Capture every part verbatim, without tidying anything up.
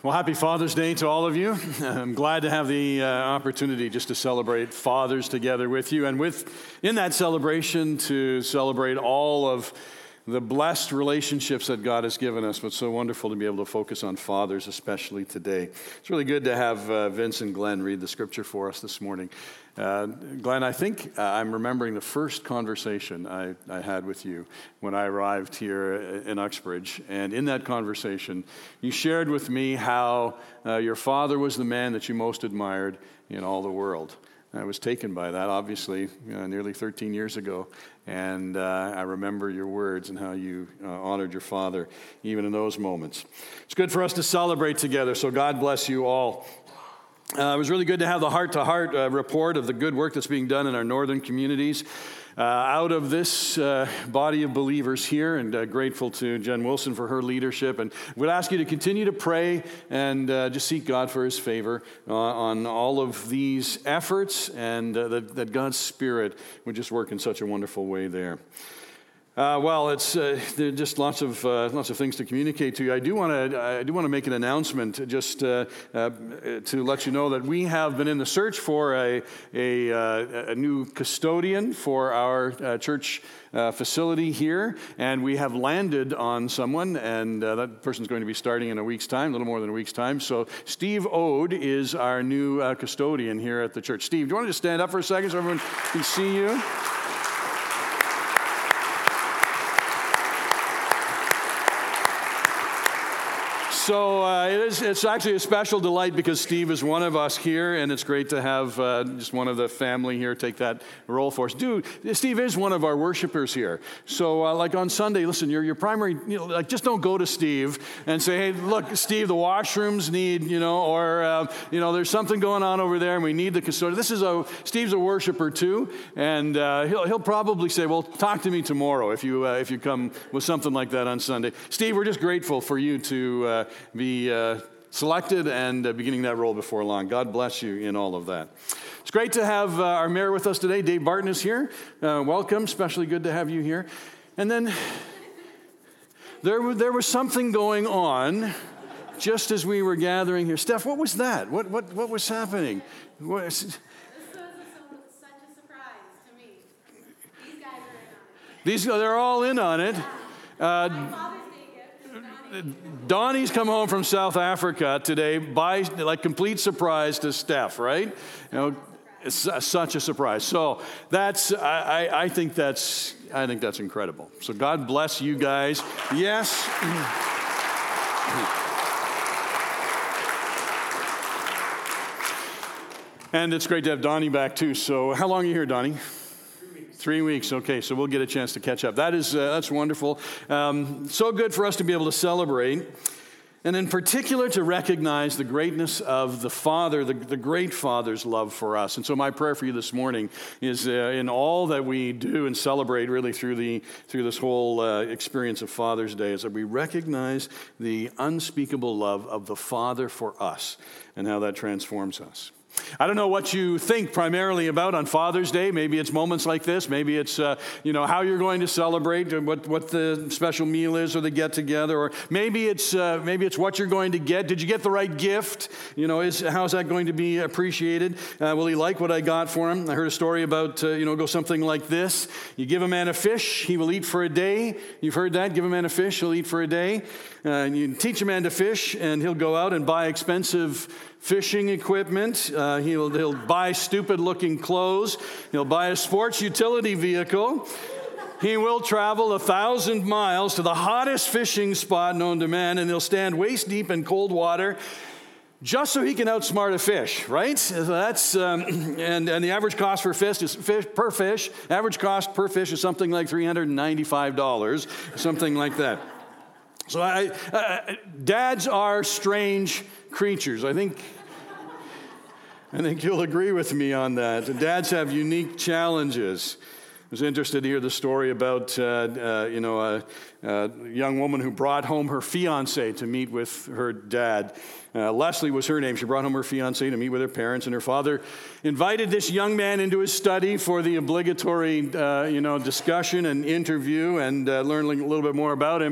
Well, happy Father's Day to all of you. I'm glad to have the uh, opportunity just to celebrate fathers together with you, and with in that celebration to celebrate all of the blessed relationships that God has given us. But it's so wonderful to be able to focus on fathers, especially today. It's really good to have uh, Vince and Glenn read the scripture for us this morning. Uh, Glenn, I think uh, I'm remembering the first conversation I, I had with you when I arrived here in Uxbridge. And in that conversation, you shared with me how uh, your father was the man that you most admired in all the world. I was taken by that, obviously, uh, nearly thirteen years ago. And uh, I remember your words and how you uh, honored your father, even in those moments. It's good for us to celebrate together, so God bless you all. Uh, it was really good to have the heart-to-heart uh, report of the good work that's being done in our northern communities. Uh, out of this uh, body of believers here, and uh, grateful to Jen Wilson for her leadership. And we'd ask you to continue to pray and uh, just seek God for his favor uh, on all of these efforts, and uh, that, that God's Spirit would just work in such a wonderful way there. Uh, well, it's uh, there are just lots of uh, lots of things to communicate to you. I do want to I do want to make an announcement just uh, uh, to let you know that we have been in the search for a a, uh, a new custodian for our uh, church uh, facility here, and we have landed on someone, and uh, that person's going to be starting in a week's time, a little more than a week's time. So Steve Ode is our new uh, custodian here at the church. Steve, do you want to just stand up for a second so everyone can see you? So uh, it is, it's actually a special delight because Steve is one of us here, and it's great to have uh, just one of the family here take that role for us. Dude, Steve is one of our worshipers here. So uh, like on Sunday, listen, your your primary, you know, like just don't go to Steve and say, hey, look, Steve, the washrooms need, you know, or, uh, you know, there's something going on over there and we need the custodian. This is a, Steve's a worshiper too, and uh, he'll he'll probably say, well, talk to me tomorrow if you, uh, if you come with something like that on Sunday. Steve, we're just grateful for you to uh, be uh, selected and uh, beginning that role before long. God bless you in all of that. It's great to have uh, our mayor with us today. Dave Barton is here. Uh, welcome. Especially good to have you here. And then there, there was something going on just as we were gathering here. Steph, what was that? What what what was happening? What, this was a, such a surprise to me. These guys are in on it. These, they're all in on it. Uh, My Father's Day gift is Donnie. Donnie's come home from South Africa today by like complete surprise to Steph, right? You know, it's such a surprise. So that's I, I, I think that's I think that's incredible. So God bless you guys. Yes. And it's great to have Donnie back too. So how long are you here, Donnie? Three weeks, okay, so we'll get a chance to catch up. That is, uh, that's wonderful. Um, so good for us to be able to celebrate, and in particular to recognize the greatness of the Father, the, the great Father's love for us. And so my prayer for you this morning is uh, in all that we do and celebrate really through the through this whole uh, experience of Father's Day is that we recognize the unspeakable love of the Father for us and how that transforms us. I don't know what you think primarily about on Father's Day. Maybe it's moments like this. Maybe it's, uh, you know, how you're going to celebrate, what what the special meal is or the get-together. Or maybe it's uh, maybe it's what you're going to get. Did you get the right gift? You know, is how's that going to be appreciated? Uh, will he like what I got for him? I heard a story about, uh, you know, go something like this. You give a man a fish, he will eat for a day. You've heard that? Give a man a fish, he'll eat for a day. Uh, and you teach a man to fish, and he'll go out and buy expensive fishing equipment. Uh, he'll, he'll buy stupid-looking clothes. He'll buy a sports utility vehicle. He will travel a thousand miles to the hottest fishing spot known to man, and he'll stand waist-deep in cold water just so he can outsmart a fish, right? So that's um, and and the average cost for fish is fish per fish. Average cost per fish is something like three hundred ninety-five dollars, something like that. So I, uh, dads are strange creatures. I think I think you'll agree with me on that. Dads have unique challenges. I was interested to hear the story about uh, uh, you know a, a young woman who brought home her fiance to meet with her dad. Uh, Leslie was her name. She brought home her fiance to meet with her parents, and her father invited this young man into his study for the obligatory uh, you know discussion and interview and uh, learn a little bit more about him.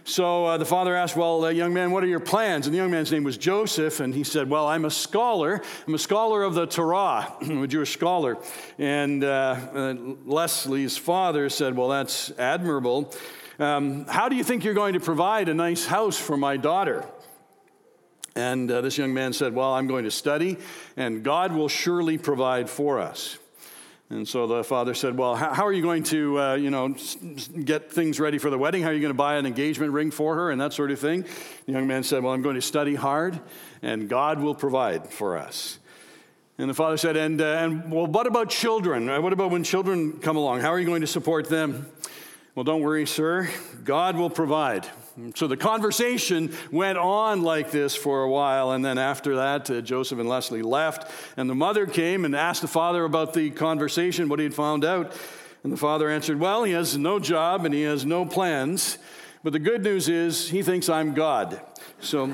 So uh, the father asked, well, uh, young man, what are your plans? And the young man's name was Joseph, and he said, well, I'm a scholar. I'm a scholar of the Torah. I'm a Jewish scholar. And uh, uh, Leslie's father said, well, that's admirable. Um, how do you think you're going to provide a nice house for my daughter? And uh, this young man said, well, I'm going to study, and God will surely provide for us. And so the father said, well, how, how are you going to, uh, you know, get things ready for the wedding? How are you going to buy an engagement ring for her and that sort of thing? The young man said, well, I'm going to study hard, and God will provide for us. And the father said, and, uh, and well, what about children? What about when children come along? How are you going to support them? Well, don't worry, sir. God will provide. So the conversation went on like this for a while, and then after that, uh, Joseph and Leslie left, and the mother came and asked the father about the conversation, what he had found out, and the father answered, well, he has no job and he has no plans, but the good news is he thinks I'm God. So,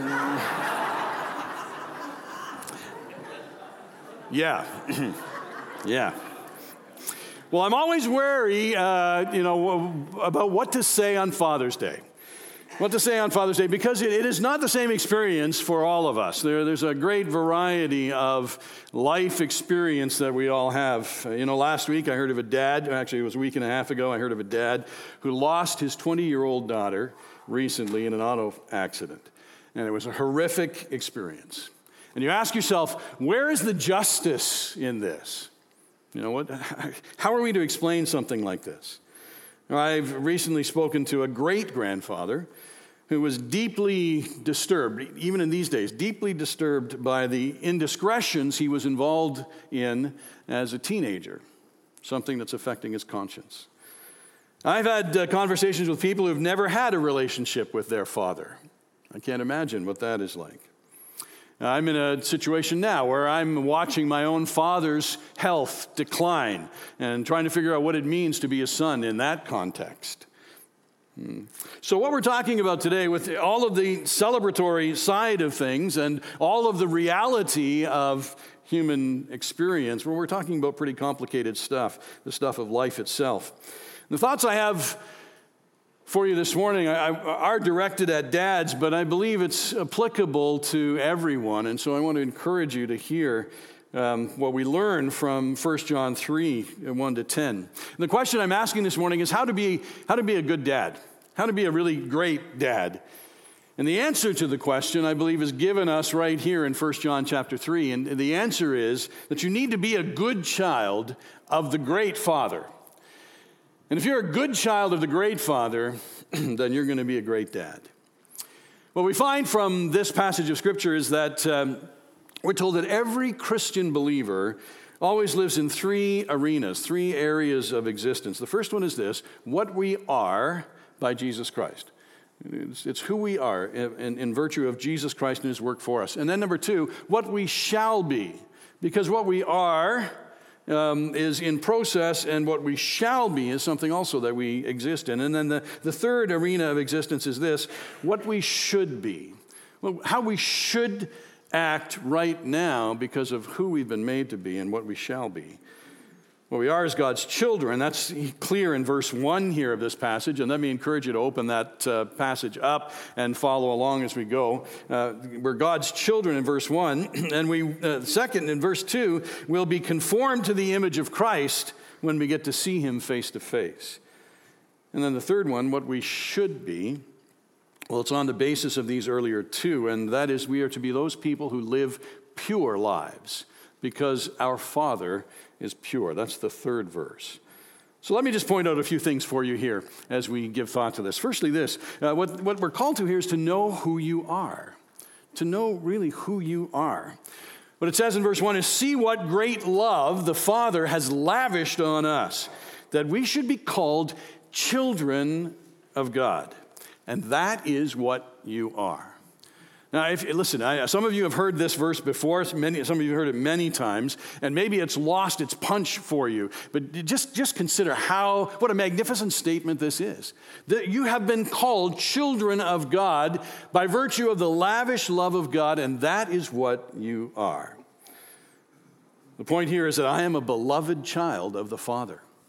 yeah, yeah. Well, I'm always wary, uh, you know, about what to say on Father's Day. What to say on Father's Day, because it, it is not the same experience for all of us. There, there's a great variety of life experience that we all have. You know, last week I heard of a dad, actually it was a week and a half ago, I heard of a dad who lost his twenty-year-old daughter recently in an auto accident. And it was a horrific experience. And you ask yourself, where is the justice in this? You know, what? How are we to explain something like this? I've recently spoken to a great-grandfather who was deeply disturbed, even in these days, deeply disturbed by the indiscretions he was involved in as a teenager, something that's affecting his conscience. I've had uh, conversations with people who've never had a relationship with their father. I can't imagine what that is like. I'm in a situation now where I'm watching my own father's health decline and trying to figure out what it means to be a son in that context. So what we're talking about today, with all of the celebratory side of things and all of the reality of human experience, well, we're talking about pretty complicated stuff, the stuff of life itself. The thoughts I have for you this morning I, I, are directed at dads, but I believe it's applicable to everyone, and so I want to encourage you to hear um, what we learn from First John three, one to ten. And the question I'm asking this morning is how to be how to be a good dad, how to be a really great dad. And the answer to the question, I believe, is given us right here in First John chapter three, and the answer is that you need to be a good child of the great Father. And if you're a good child of the great Father, then you're going to be a great dad. What we find from this passage of Scripture is that um, we're told that every Christian believer always lives in three arenas, three areas of existence. The first one is this: what we are by Jesus Christ. It's, it's who we are in, in virtue of Jesus Christ and his work for us. And then number two, what we shall be. Because what we are Um, is in process, and what we shall be is something also that we exist in. And then the, the third arena of existence is this: what we should be. Well, how we should act right now because of who we've been made to be and what we shall be. What we are as God's children. That's clear in verse one here of this passage. And let me encourage you to open that uh, passage up and follow along as we go. Uh, we're God's children in verse one. And we, uh, second, in verse two, we'll be conformed to the image of Christ when we get to see him face to face. And then the third one, what we should be. Well, it's on the basis of these earlier two. And that is, we are to be those people who live pure lives because our Father is pure. That's the third verse. So let me just point out a few things for you here as we give thought to this. Firstly, this, uh, what, what we're called to here is to know who you are, to know really who you are. What it says in verse one is, see what great love the Father has lavished on us, that we should be called children of God. And that is what you are. Now, if, listen, I, some of you have heard this verse before. Many, some of you have heard it many times, and maybe it's lost its punch for you. But just, just consider how, what a magnificent statement this is. That you have been called children of God by virtue of the lavish love of God, and that is what you are. The point here is that I am a beloved child of the Father.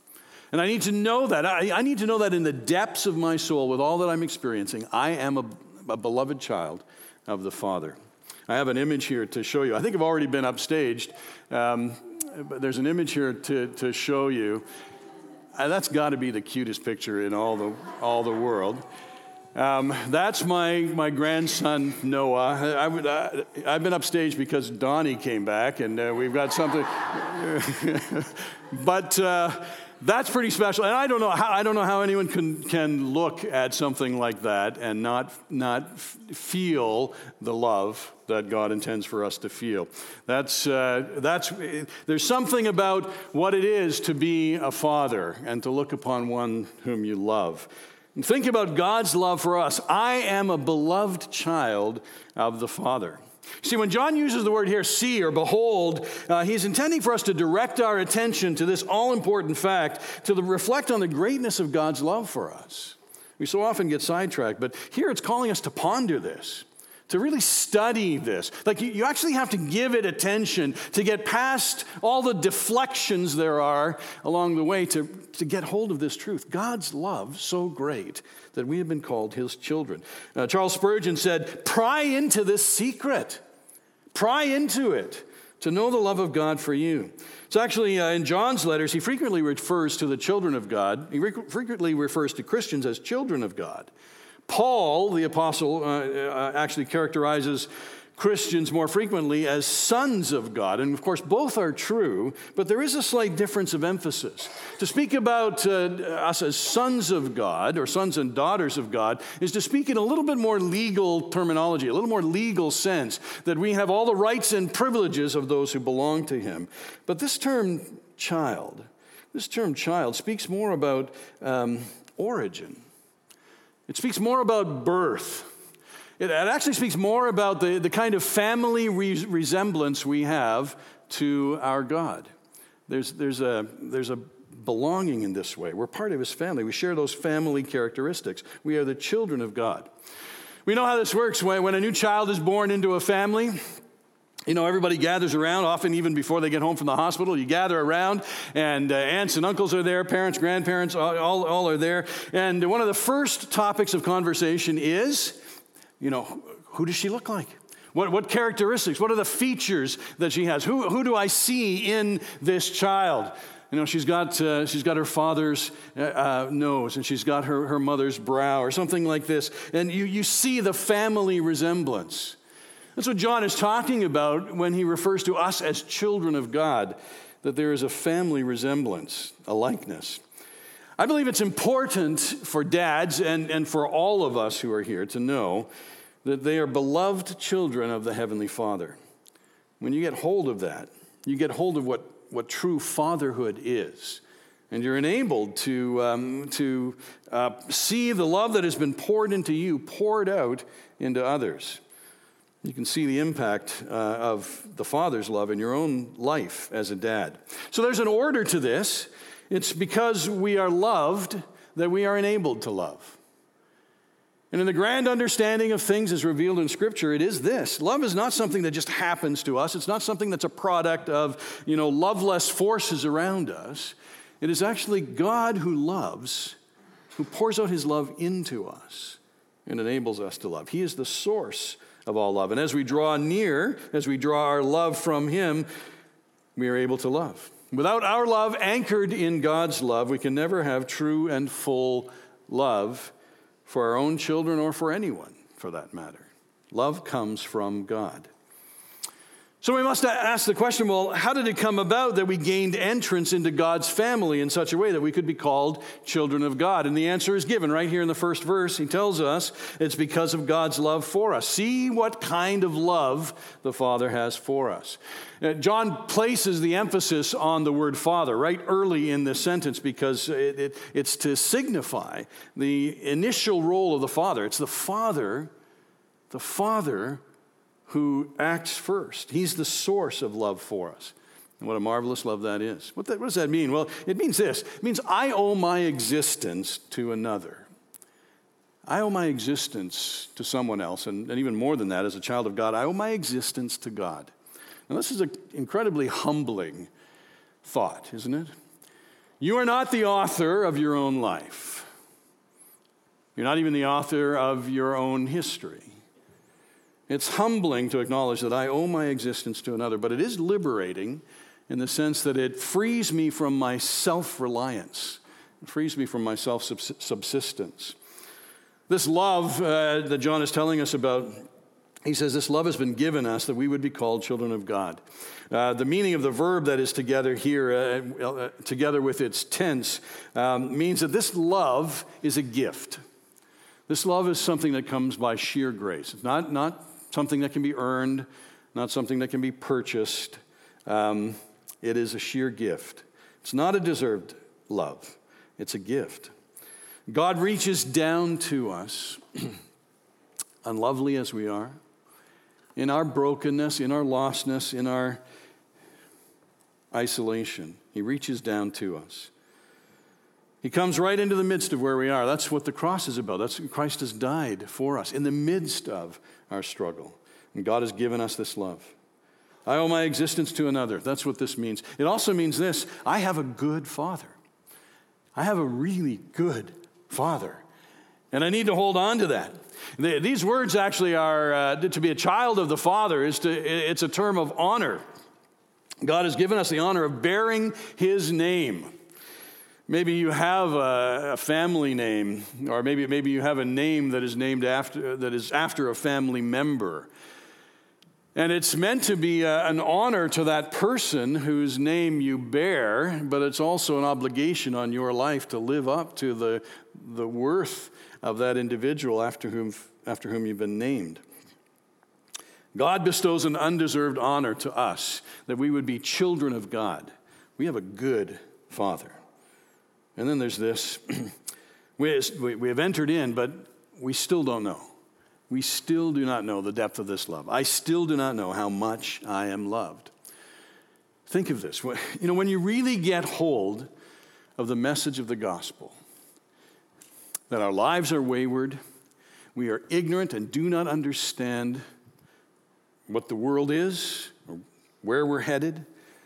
And I need to know that. I, I need to know that in the depths of my soul, with all that I'm experiencing, I am a, a beloved child of the Father. I have an image here to show you. I think I've already been upstaged, um, but there's an image here to, to show you. Uh, that's got to be the cutest picture in all the all the world. Um, that's my my grandson Noah. I, I, I've been upstaged because Donnie came back, and uh, we've got something. but. Uh, That's pretty special, and I don't know how I don't know how anyone can can look at something like that and not not f- feel the love that God intends for us to feel. That's uh, that's there's something about what it is to be a father and to look upon one whom you love. And think about God's love for us. I am a beloved child of the Father. See, when John uses the word here, see or behold, uh, he's intending for us to direct our attention to this all-important fact, to the, reflect on the greatness of God's love for us. We so often get sidetracked, but here it's calling us to ponder this, to really study this. Like you, you actually have to give it attention to get past all the deflections there are along the way to, to get hold of this truth. God's love so great that we have been called his children. Uh, Charles Spurgeon said, pry into this secret. Pry into it to know the love of God for you. It's actually uh, in John's letters, he frequently refers to the children of God. He re- frequently refers to Christians as children of God. Paul, the apostle, uh, uh, actually characterizes Christians more frequently as sons of God. And of course, both are true, but there is a slight difference of emphasis. To speak about uh, us as sons of God, or sons and daughters of God, is to speak in a little bit more legal terminology, a little more legal sense, that we have all the rights and privileges of those who belong to him. But this term child, this term child speaks more about um, origin. It speaks more about birth. It actually speaks more about the, the kind of family re- resemblance we have to our God. There's, there's, a, there's a belonging in this way. We're part of his family. We share those family characteristics. We are the children of God. We know how this works. When, when a new child is born into a family, you know, everybody gathers around, often even before they get home from the hospital. You gather around, and uh, aunts and uncles are there, parents, grandparents, all, all, all are there. And one of the first topics of conversation is, you know, who does she look like? What, what characteristics? What are the features that she has? Who, who do I see in this child? You know, she's got uh, she's got her father's uh, nose, and she's got her, her mother's brow, or something like this. And you, you see the family resemblance. That's what John is talking about when he refers to us as children of God, that there is a family resemblance, a likeness. I believe it's important for dads and, and for all of us who are here to know that they are beloved children of the Heavenly Father. When you get hold of that, you get hold of what, what true fatherhood is. And you're enabled to, um, to uh, see the love that has been poured into you, poured out into others. You can see the impact uh, of the Father's love in your own life as a dad. So there's an order to this. It's because we are loved that we are enabled to love. And in the grand understanding of things as revealed in Scripture, it is this. Love is not something that just happens to us. It's not something that's a product of, you know, loveless forces around us. It is actually God who loves, who pours out his love into us and enables us to love. He is the source of all love. And as we draw near, as we draw our love from him, we are able to love. Without our love anchored in God's love, we can never have true and full love for our own children or for anyone, for that matter. Love comes from God. So we must ask the question, well, how did it come about that we gained entrance into God's family in such a way that we could be called children of God? And the answer is given right here in the first verse. He tells us it's because of God's love for us. See what kind of love the Father has for us. Uh, John places the emphasis on the word Father right early in this sentence because it, it, it's to signify the initial role of the Father. It's the Father, the Father who acts first. He's the source of love for us. And what a marvelous love that is. What, that, what does that mean? Well, it means this. It means I owe my existence to another. I owe my existence to someone else. And, and even more than that, as a child of God, I owe my existence to God. Now, this is an incredibly humbling thought, isn't it? You are not the author of your own life. You're not even the author of your own history. It's humbling to acknowledge that I owe my existence to another, but it is liberating in the sense that it frees me from my self-reliance. It frees me from my self-subsistence. This love uh, that John is telling us about, he says, this love has been given us that we would be called children of God. Uh, the meaning of the verb that is together here, uh, uh, together with its tense, um, means that this love is a gift. This love is something that comes by sheer grace. It's not, not something that can be earned, not something that can be purchased. Um, it is a sheer gift. It's not a deserved love. It's a gift. God reaches down to us, unlovely as we are, in our brokenness, in our lostness, in our isolation. He reaches down to us. He comes right into the midst of where we are. That's what the cross is about. That's what Christ has died for us in the midst of our struggle. And God has given us this love. I owe my existence to another. That's what this means. It also means this: I have a good Father. I have a really good Father. And I need to hold on to that. These words actually are, uh, to be a child of the Father, is to, it's a term of honor. God has given us the honor of bearing His name. Maybe you have a, a family name, or maybe, maybe you have a name that is named after, that is after a family member. And it's meant to be a, an honor to that person whose name you bear, but it's also an obligation on your life to live up to the, the worth of that individual after whom, after whom you've been named. God bestows an undeserved honor to us, that we would be children of God. We have a good Father. And then there's this, we, we have entered in, but we still don't know. We still do not know the depth of this love. I still do not know how much I am loved. Think of this. You know, when you really get hold of the message of the gospel, that our lives are wayward, we are ignorant and do not understand what the world is, or where we're headed.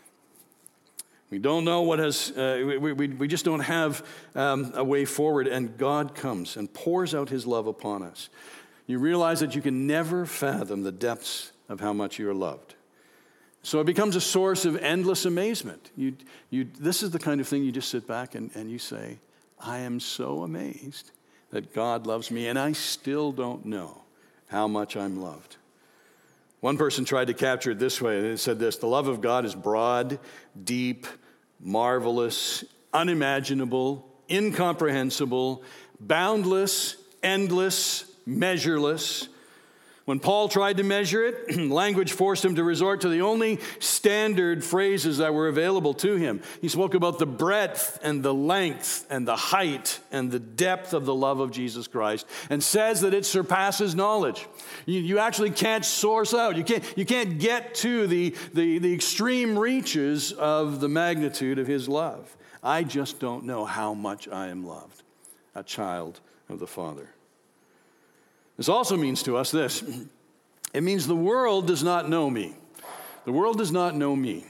We don't know what has, uh, we, we, we just don't have um, a way forward, and God comes and pours out His love upon us. You realize that you can never fathom the depths of how much you are loved. So it becomes a source of endless amazement. You, you, this is the kind of thing you just sit back and, and you say, I am so amazed that God loves me, and I still don't know how much I'm loved. One person tried to capture it this way, and it said this: the love of God is broad, deep, marvelous, unimaginable, incomprehensible, boundless, endless, measureless. When Paul tried to measure it, language forced him to resort to the only standard phrases that were available to him. He spoke about the breadth and the length and the height and the depth of the love of Jesus Christ, and says that it surpasses knowledge. You, you actually can't source out. You can't, you can't get to the, the, the extreme reaches of the magnitude of His love. I just don't know how much I am loved, a child of the Father. This also means to us this: it means the world does not know me. The world does not know me.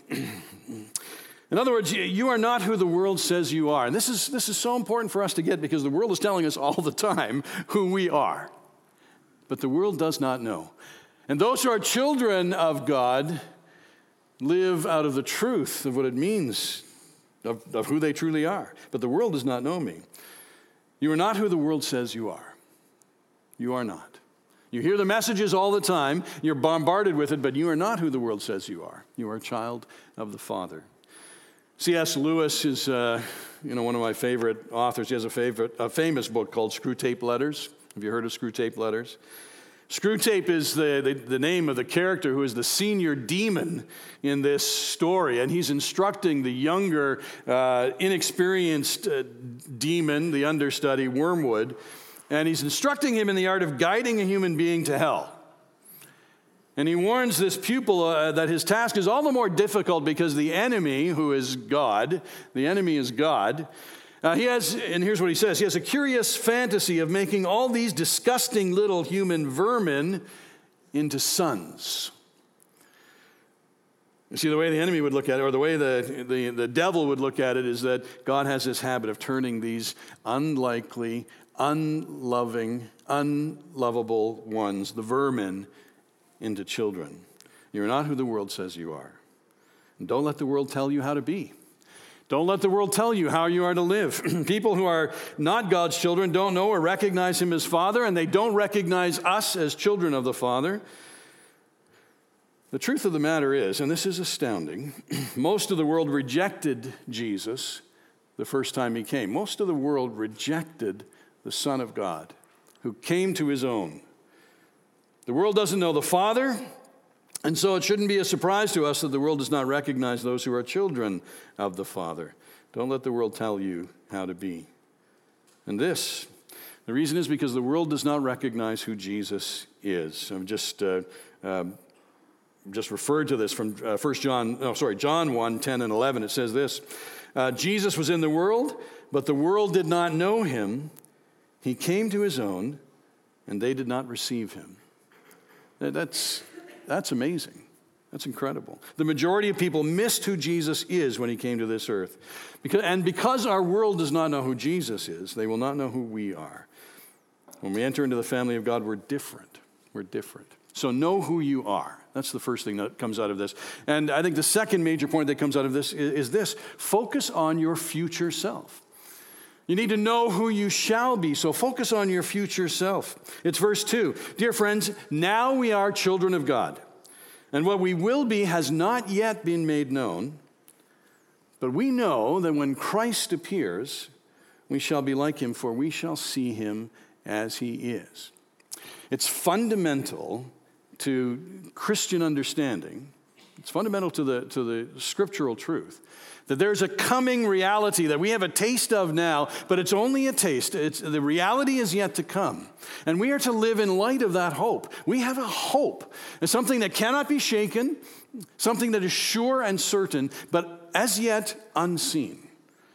In other words, you are not who the world says you are. And this is, this is so important for us to get, because the world is telling us all the time who we are. But the world does not know. And those who are children of God live out of the truth of what it means, of, of who they truly are. But the world does not know me. You are not who the world says you are. You are not. You hear the messages all the time. You're bombarded with it, but you are not who the world says you are. You are a child of the Father. C S Lewis is, uh, you know, one of my favorite authors. He has a favorite, a famous book called Screwtape Letters. Have you heard of Screwtape Letters? Screwtape is the, the, the name of the character who is the senior demon in this story, and he's instructing the younger, uh, inexperienced uh, demon, the understudy, Wormwood, and he's instructing him in the art of guiding a human being to hell. And he warns this pupil uh, that his task is all the more difficult because the enemy, who is God, the enemy is God, uh, he has, and here's what he says, he has a curious fantasy of making all these disgusting little human vermin into sons. You see, the way the enemy would look at it, or the way the, the, the devil would look at it, is that God has this habit of turning these unlikely, unloving, unlovable ones, the vermin, into children. You're not who the world says you are. And don't let the world tell you how to be. Don't let the world tell you how you are to live. People who are not God's children don't know or recognize him as Father, and they don't recognize us as children of the Father. The truth of the matter is, and this is astounding, most of the world rejected Jesus the first time he came. Most of the world rejected the Son of God, who came to his own. The world doesn't know the Father, and so it shouldn't be a surprise to us that the world does not recognize those who are children of the Father. Don't let the world tell you how to be. And this, the reason is because the world does not recognize who Jesus is. I'm just... Uh, uh, just referred to this from uh, First John, no, sorry, John one, ten and eleven. It says this, uh, Jesus was in the world, but the world did not know him. He came to his own, and they did not receive him. That's, that's amazing. That's incredible. The majority of people missed who Jesus is when he came to this earth. Because, and because our world does not know who Jesus is, they will not know who we are. When we enter into the family of God, we're different. We're different. So know who you are. That's the first thing that comes out of this. And I think the second major point that comes out of this is, is this. Focus on your future self. You need to know who you shall be, so focus on your future self. It's verse two. Dear friends, now we are children of God, and what we will be has not yet been made known, but we know that when Christ appears, we shall be like him, for we shall see him as he is. It's fundamental to Christian understanding. It's fundamental to the, to the scriptural truth that there's a coming reality that we have a taste of now, but it's only a taste. It's, the reality is yet to come. And we are to live in light of that hope. We have a hope. It's something that cannot be shaken, something that is sure and certain, but as yet unseen.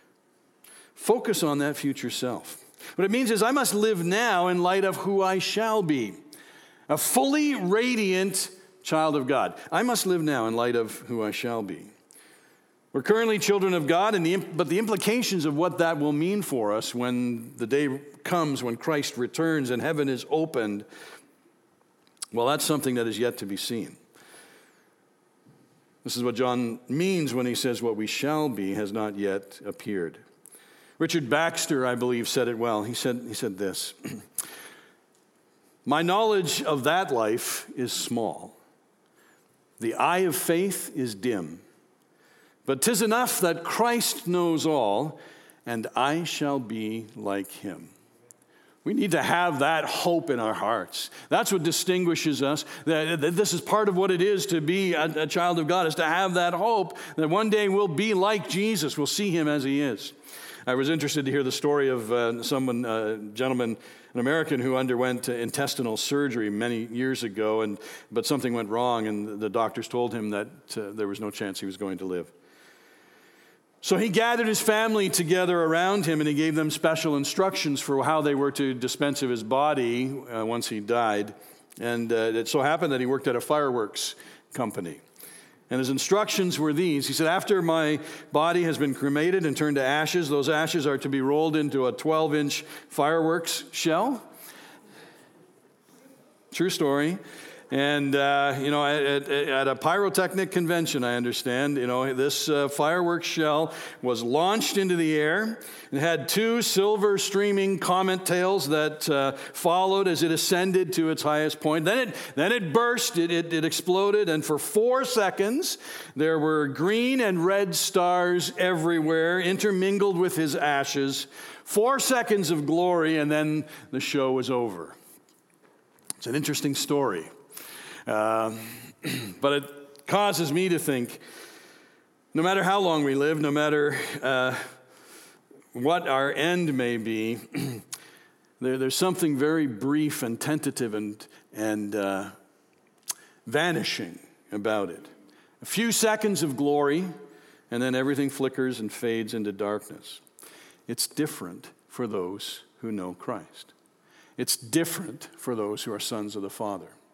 Focus on that future self. What it means is I must live now in light of who I shall be. A fully radiant child of God. I must live now in light of who I shall be. We're currently children of God, and the, but the implications of what that will mean for us when the day comes, when Christ returns and heaven is opened, well, that's something that is yet to be seen. This is what John means when he says what we shall be has not yet appeared. Richard Baxter, I believe, said it well. He said, he said this, my knowledge of that life is small. The eye of faith is dim. But 'tis enough that Christ knows all, and I shall be like him. We need to have that hope in our hearts. That's what distinguishes us. This is part of what it is to be a child of God, is to have that hope that one day we'll be like Jesus. We'll see him as he is. I was interested to hear the story of uh, someone, a uh, gentleman, an American who underwent uh, intestinal surgery many years ago, and but something went wrong, and the doctors told him that uh, there was no chance he was going to live. So he gathered his family together around him, and he gave them special instructions for how they were to dispense of his body uh, once he died. And uh, it so happened that he worked at a fireworks company. And his instructions were these. He said, after my body has been cremated and turned to ashes, those ashes are to be rolled into a twelve-inch fireworks shell. True story. And, uh, you know, at, at a pyrotechnic convention, I understand, you know, this uh, fireworks shell was launched into the air. It had two silver streaming comet tails that uh, followed as it ascended to its highest point. Then it, then it burst, it, it, it exploded, and for four seconds, there were green and red stars everywhere, intermingled with his ashes. Four seconds of glory, and then the show was over. It's an interesting story. Uh, but it causes me to think, no matter how long we live, no matter uh, what our end may be, there, there's something very brief and tentative and, and uh, vanishing about it. A few seconds of glory, and then everything flickers and fades into darkness. It's different for those who know Christ. It's different for those who are sons of the Father.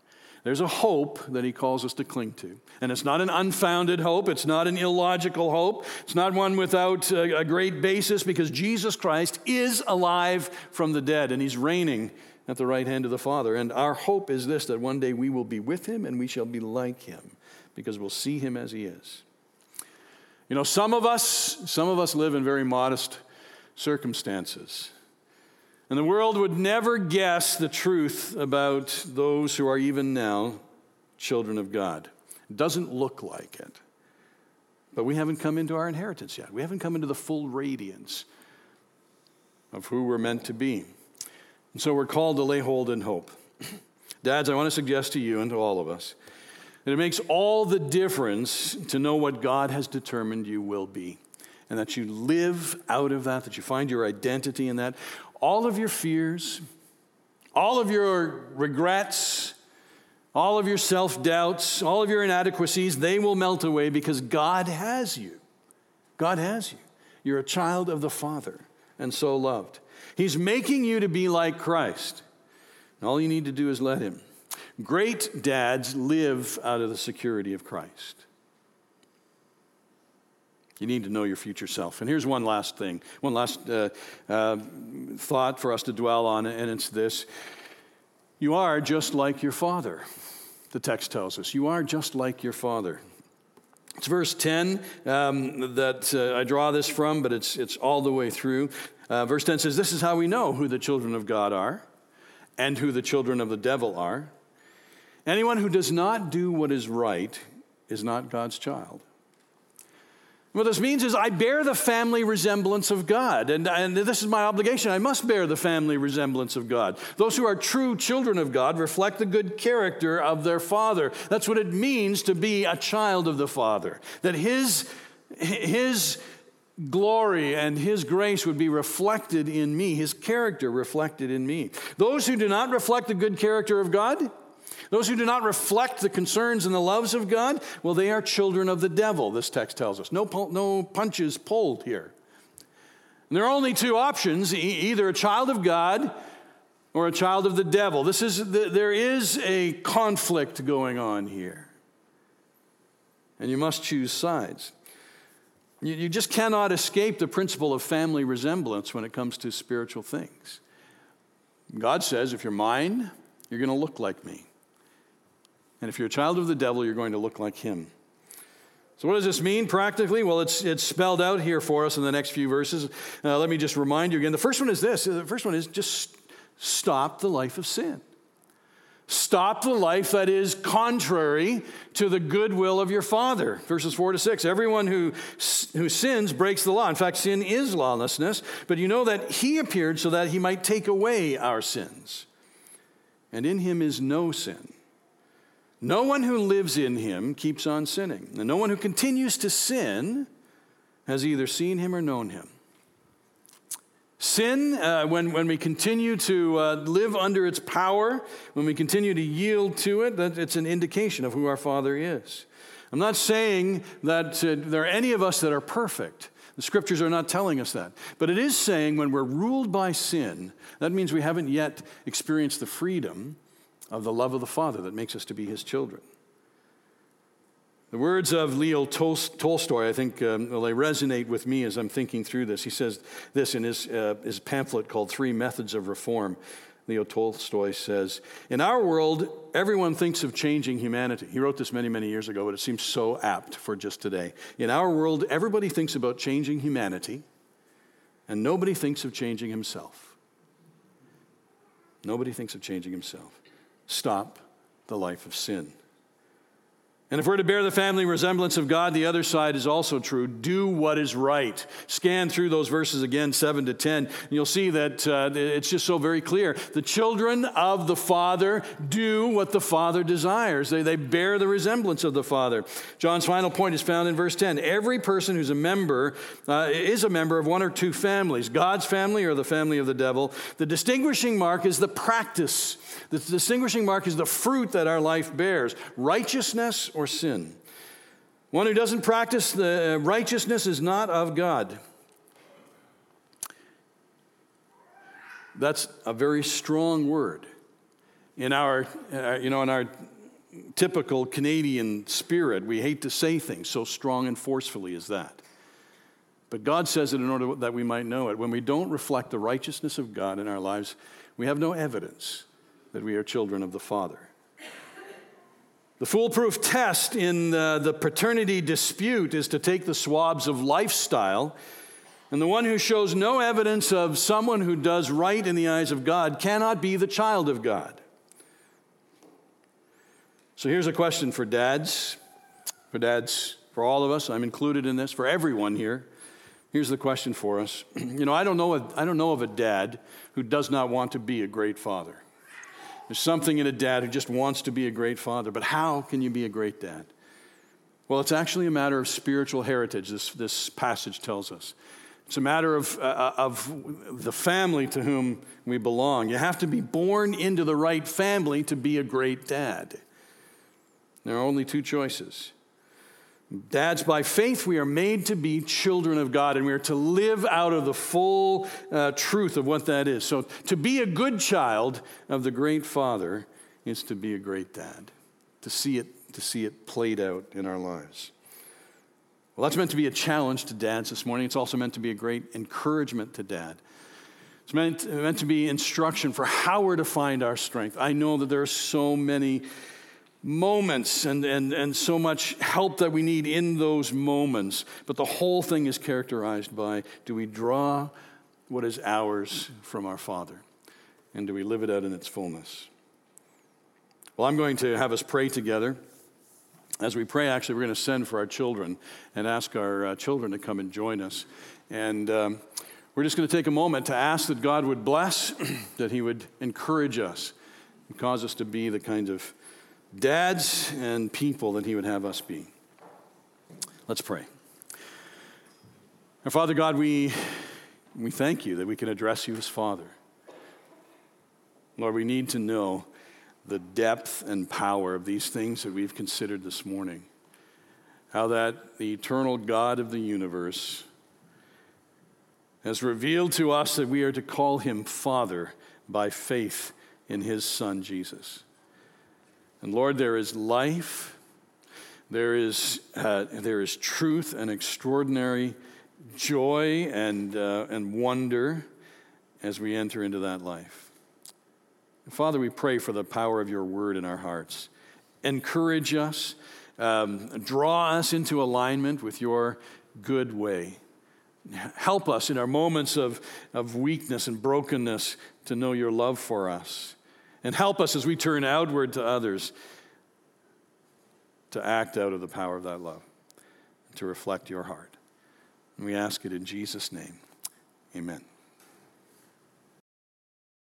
There's a hope that he calls us to cling to. And it's not an unfounded hope. It's not an illogical hope. It's not one without a, a great basis, because Jesus Christ is alive from the dead, and he's reigning at the right hand of the Father. And our hope is this, that one day we will be with him and we shall be like him, because we'll see him as he is. You know, some of us, some of us live in very modest circumstances. And the world would never guess the truth about those who are even now children of God. It doesn't look like it. But we haven't come into our inheritance yet. We haven't come into the full radiance of who we're meant to be. And so we're called to lay hold in hope. Dads, I want to suggest to you and to all of us that it makes all the difference to know what God has determined you will be, and that you live out of that, that you find your identity in that. All of your fears, all of your regrets, all of your self-doubts, all of your inadequacies, they will melt away, because God has you. God has you. You're a child of the Father, and so loved. He's making you to be like Christ. And all you need to do is let him. Great dads live out of the security of Christ. You need to know your future self. And here's one last thing, one last uh, uh, thought for us to dwell on, and it's this. You are just like your father, the text tells us. You are just like your father. It's verse ten um, that uh, I draw this from, but it's, it's all the way through. Uh, verse ten says, this is how we know who the children of God are and who the children of the devil are. Anyone who does not do what is right is not God's child. What this means is I bear the family resemblance of God, and, and this is my obligation. I must bear the family resemblance of God. Those who are true children of God reflect the good character of their Father. That's what it means to be a child of the Father, that his, his glory and his grace would be reflected in me, his character reflected in me. Those who do not reflect the good character of God, those who do not reflect the concerns and the loves of God, well, they are children of the devil, this text tells us. No, no punches pulled here. And there are only two options, e- either a child of God or a child of the devil. This is the, there is a conflict going on here. And you must choose sides. You, you just cannot escape the principle of family resemblance when it comes to spiritual things. God says, if you're mine, you're going to look like me. And if you're a child of the devil, you're going to look like him. So what does this mean practically? Well, it's it's spelled out here for us in the next few verses. Uh, let me just remind you again. The first one is this. The first one is just stop the life of sin. Stop the life that is contrary to the good will of your Father. Verses four to six. Everyone who, who sins breaks the law. In fact, sin is lawlessness. But you know that he appeared so that he might take away our sins. And in him is no sin. No one who lives in him keeps on sinning. And no one who continues to sin has either seen him or known him. Sin, uh, when, when we continue to uh, live under its power, when we continue to yield to it, that it's an indication of who our Father is. I'm not saying that uh, there are any of us that are perfect. The scriptures are not telling us that. But it is saying when we're ruled by sin, that means we haven't yet experienced the freedom of the love of the Father that makes us to be his children. The words of Leo Tolstoy, I think, um, well, they resonate with me as I'm thinking through this. He says this in his, uh, his pamphlet called Three Methods of Reform. Leo Tolstoy says, in our world, everyone thinks of changing humanity. He wrote this many, many years ago, but it seems so apt for just today. In our world, everybody thinks about changing humanity, and nobody thinks of changing himself. Nobody thinks of changing himself. Stop the life of sin. And if we're to bear the family resemblance of God, the other side is also true. Do what is right. Scan through those verses again, seven to ten, and you'll see that uh, it's just so very clear. The children of the Father do what the Father desires. They, they bear the resemblance of the Father. John's final point is found in verse ten. Every person who's a member uh, is a member of one or two families, God's family or the family of the devil. The distinguishing mark is the practice. The distinguishing mark is the fruit that our life bears, righteousness or sin. One who doesn't practice the righteousness is not of God. That's a very strong word. In our, uh, you know, in our typical Canadian spirit. We hate to say things so strong and forcefully as that. But God says it in order that we might know it. When we don't reflect the righteousness of God in our lives, we have no evidence that we are children of the Father. The foolproof test in the, the paternity dispute is to take the swabs of lifestyle, and the one who shows no evidence of someone who does right in the eyes of God cannot be the child of God. So here's a question for dads, for dads, for all of us. I'm included in this, for everyone here. Here's the question for us. You know, I don't know, a, I don't know of a dad who does not want to be a great father. There's something in a dad who just wants to be a great father. But how can you be a great dad? Well, it's actually a matter of spiritual heritage, this, this passage tells us. It's a matter of, uh, of the family to whom we belong. You have to be born into the right family to be a great dad. There are only two choices. Dads, by faith, we are made to be children of God, and we are to live out of the full uh, truth of what that is. So to be a good child of the great Father is to be a great dad, to see it, to see it played out in our lives. Well, that's meant to be a challenge to dads this morning. It's also meant to be a great encouragement to dad. It's meant, meant to be instruction for how we're to find our strength. I know that there are so many moments and, and, and so much help that we need in those moments. But the whole thing is characterized by, do we draw what is ours from our Father? And do we live it out in its fullness? Well, I'm going to have us pray together. As we pray, actually, we're going to send for our children and ask our uh, children to come and join us. And um, we're just going to take a moment to ask that God would bless, that he would encourage us and cause us to be the kind of dads and people that he would have us be. Let's pray. Our Father God, we, we thank you that we can address you as Father. Lord, we need to know the depth and power of these things that we've considered this morning. How that the eternal God of the universe has revealed to us that we are to call him Father by faith in his Son, Jesus. And Lord, there is life, there is uh, there is truth and extraordinary joy and uh, and wonder as we enter into that life. And Father, we pray for the power of your word in our hearts. Encourage us, um, draw us into alignment with your good way. Help us in our moments of, of weakness and brokenness to know your love for us. And help us as we turn outward to others to act out of the power of that love, to reflect your heart. And we ask it in Jesus' name. Amen.